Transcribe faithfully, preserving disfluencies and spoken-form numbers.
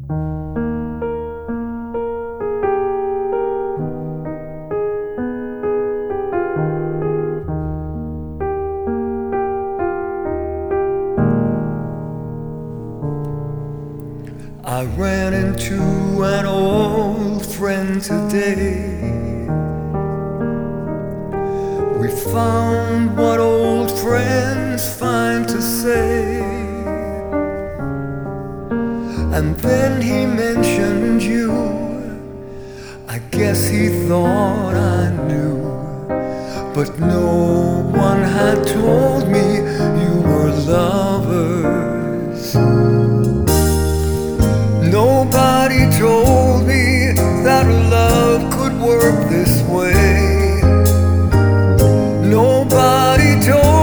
I ran into an old friend today. We found what old friends find to say, and then he mentioned you. I guess he thought I knew, but no one had told me you were lovers. Nobody told me that love could work this way. Nobody told